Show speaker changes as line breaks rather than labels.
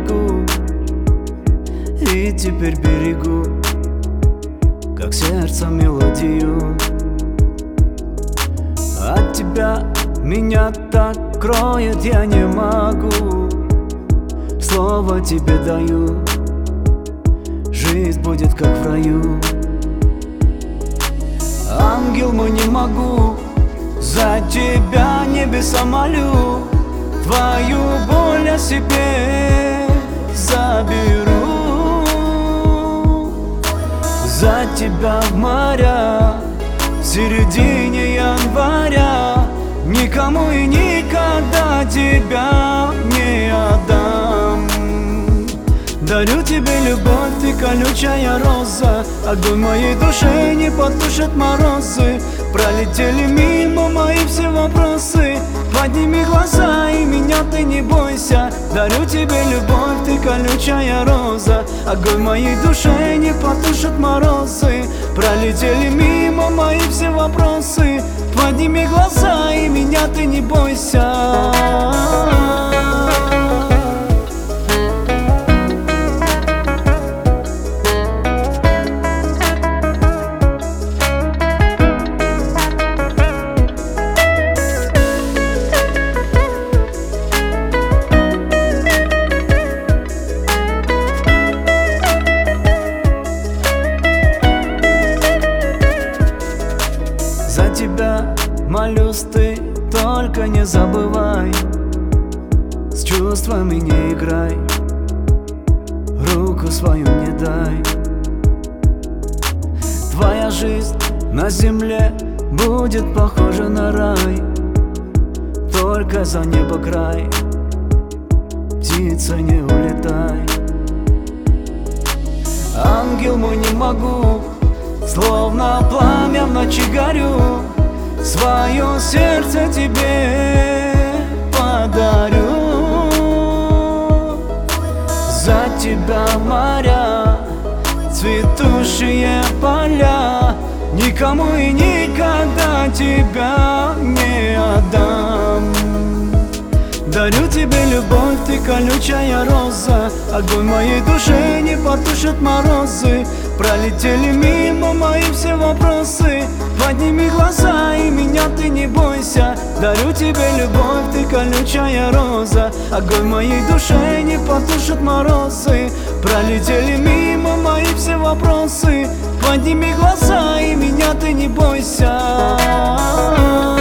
берегу, и теперь берегу, как сердце мелодию. От тебя меня так кроет, я не могу. Слово тебе даю, жизнь будет как в раю. Ангел мой, не могу, за тебя небеса молю. Твою боль я себе заберу. За тебя в моря в середине января никому и никогда тебя не отдам. Дарю тебе любовь, ты колючая роза, огонь моей душе не потушит морозы. Пролетели мимо мои все вопросы. Подними глаза и меня ты не бойся. Дарю тебе любовь, ты колючая роза, огонь моей душе не потушит морозы. Пролетели мимо мои все вопросы. Подними глаза и меня ты не бойся. За тебя молюсь, ты только не забывай, с чувствами не играй, руку свою не дай. Твоя жизнь на земле будет похожа на рай, только за небо край, птица, не улетай. Ангел мой, не могу, словно пламя в ночи горю, свое сердце тебе подарю. За тебя моря, цветущие поля, никому и никогда тебя не отдам. Дарю тебе любовь, ты колючая роза, огонь моей душе не потушит морозы. Пролетели мимо мои все вопросы. Подними глаза и меня ты не бойся. Дарю тебе любовь, ты колючая роза, огонь моей душе не потушит морозы. Пролетели мимо мои все вопросы. Подними глаза и меня ты не бойся.